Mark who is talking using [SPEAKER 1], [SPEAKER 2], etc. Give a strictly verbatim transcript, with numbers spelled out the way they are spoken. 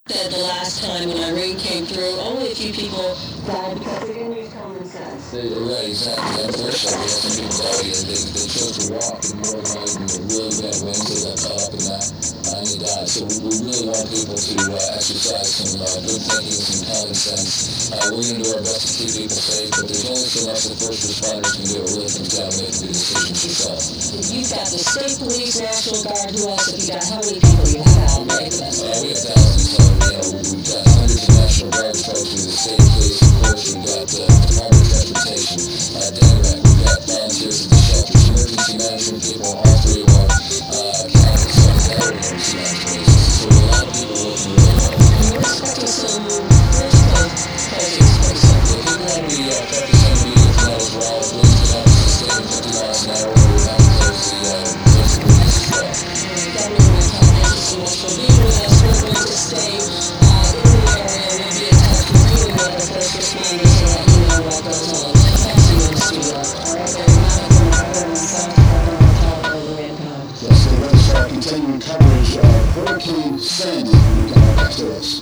[SPEAKER 1] Said the last time when Irene came through, only a few people died because they didn't use common sense.
[SPEAKER 2] They, right, exactly. Unfortunately, we have some people out here, they, they chose to walk, and more than likely, in really bad winds, they got caught up in that, and they died. So we, we really want people to uh, exercise some uh, good thinking, some common sense. Uh, we're going to do our best to keep people safe, but there's only so much the first responders can do. It really comes down to making the decisions yourself.
[SPEAKER 1] You've got the state police, National Guard, who else have you got? How many people you have out there?
[SPEAKER 2] Uh, we have thousands, so, you know, we've got hundreds of National Guard folks, we've got state police, of course, we've got uh, Department of Transportation, uh, DENRAC, we've got volunteers at the shelters, emergency management people, all three of our uh, counties, so we've got emergency management agencies, so we have a lot of people working really hard.
[SPEAKER 1] We're expecting some bridge closings pretty soon.
[SPEAKER 2] Yeah, people want to be uh, focused on the media for that as well. If we can help sustain fifty miles an hour, we'll have to close the, uh, close the bridges as well.
[SPEAKER 1] Governor Rincon, thank you so much for being with us. We're going to stay uh, in the area. We'll be in touch with you and the first responders to let you know what goes on. Thank you in the studio. All right, there, Monica McCarter in South Carolina, Governor Rincon.
[SPEAKER 2] Yes, we're going to start continuing coverage of Hurricane Sandy when we come back to us.